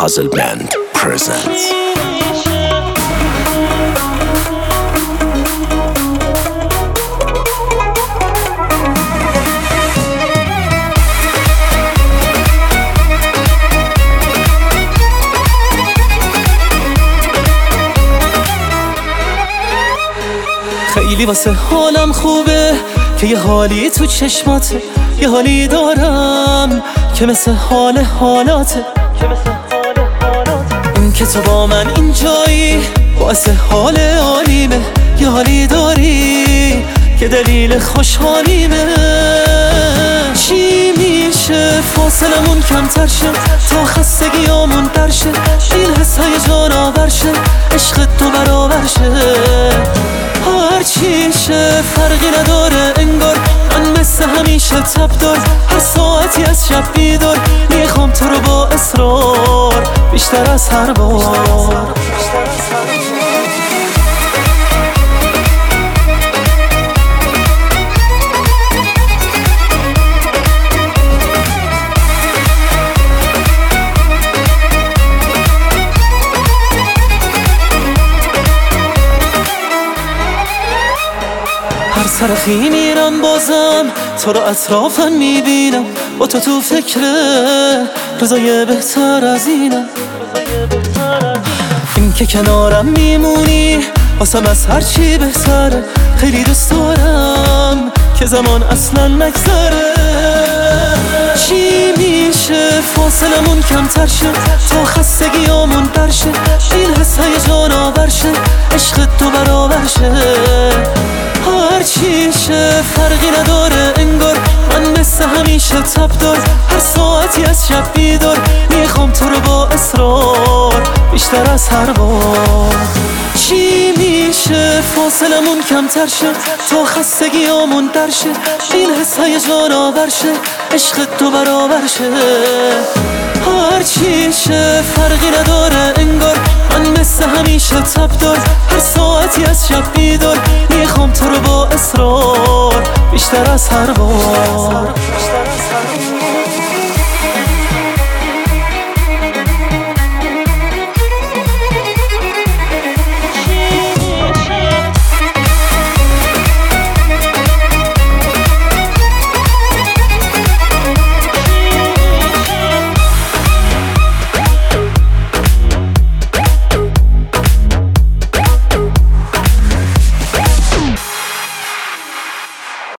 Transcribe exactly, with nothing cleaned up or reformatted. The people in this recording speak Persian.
Puzzle Band presents. خیلی واسه حالم خوبه که یه حالی تو چشماته، یه حالی دارم که مثل حال حالاته. این که تو با من اینجایی باعث حال عالیمه، یه حالی داری که دلیل خوشحالیمه. چی میشه فاصلمون کمتر شه تا خستگیامون در شه، این حس هیجان آور شه، عشق تو برابر شه. هرچی شه فرقی نداره انگار من مثل همیشه تب دار، هر ساعتی از شب بیدار میخوام تو رو با اصرار بیشتر از هر بار. هر سرخی میرم بازم تو رو اطرافم میبینم، با تو تو فکره روزای بهتر از اینم. این که کنارم میمونی واسم از هر چی بهتره، خیلی دوست دارم که زمان اصلا نگذره. چی میشه فاصلمون کمتر شه تا خستگیامون در شه، این حس هیجان آور شه، عشق تو برابر شه. هرچی شه فرقی نداره انگار من مثل همیشه تب دار، هر ساعتی از شب بیدار میخوام تو رو با اصرار بیشتر از هر بار. چی میشه فاصلمون کمتر شه تا خستگیامون در شه، این حس هیجان آور شه، عشق تو برابر شه. هرچی شه فرقی نداره انگار من مثل همیشه تب دار، هر ساعتی از شب بیدار میخوام تو رو با اصرار بیشتر از هر بار.